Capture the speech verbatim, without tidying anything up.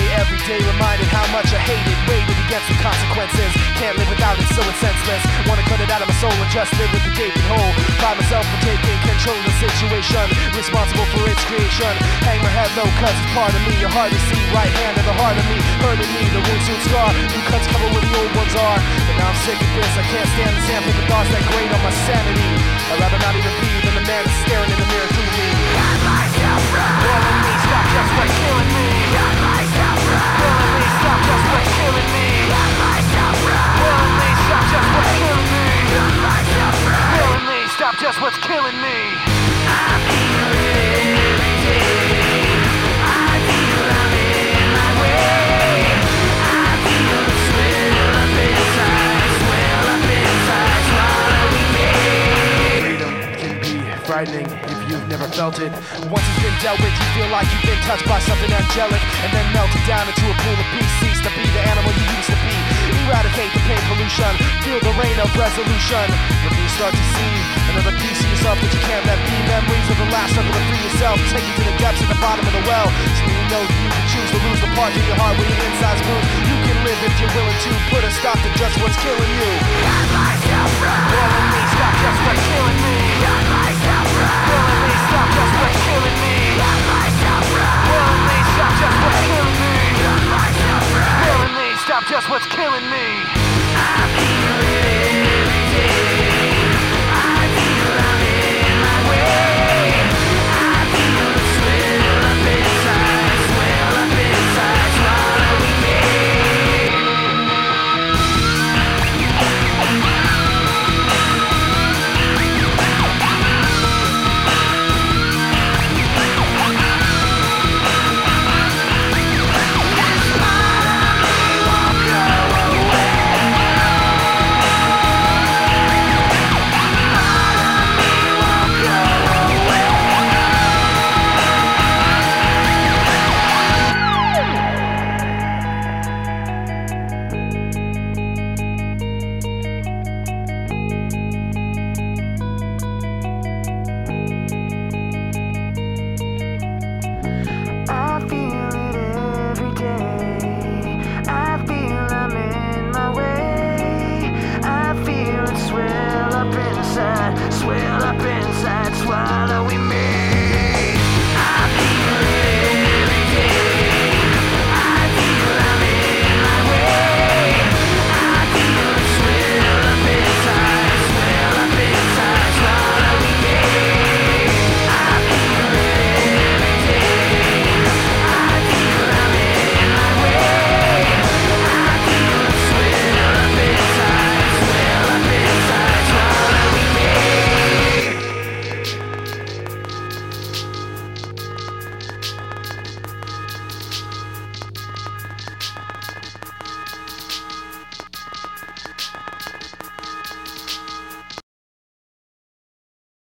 every day, reminded how much I hate it. Weighted against the consequences, can't live without it, so it's senseless. Wanna cut it out of my soul and just live with the gaping hole. Pride myself for taking control of the situation, responsible for its creation. Hang my head low cause it's part of me. You're hard to see, right hand in the heart of me, hurting me, the wound soon scar. New cuts cover where the old ones are. But now I'm sick of this, I can't stand the sample the thoughts that grate on my sanity. I'd rather not even be than the man that's staring in the mirror through me. Got myself right. Killing me, stop just what's killing me. Got myself right. Killing me, stop just what's killing me. Got myself right. Killing me, stop just what's killing me. Got myself right. Killing me, stop just what's killing me. I feel it every day. I feel I'm in my way. I feel the swell up inside, swell up inside, swallowing me. Freedom can be frightening if you've never felt it. Once it's been dealt with, you feel like you've been touched by something angelic, and then melted down into a pool of peace. Cease to be the animal you used to be. Eradicate the pain pollution, feel the rain of resolution. When you start to see another piece of yourself that you can't let be. Memories of the last struggle to free yourself, take you to the depths at the bottom of the well. So you know you can choose to lose the parts of your heart where your inside's bruised. You can live if you're willing to put a stop to just what's killing you. Got myself right. Killing me, stop just what's killing me. Got myself right. Killing me, stop just what's killing me. Got myself right. Killing me, stop just what's killing me. Got myself right. Killing me, stop just what's killing me.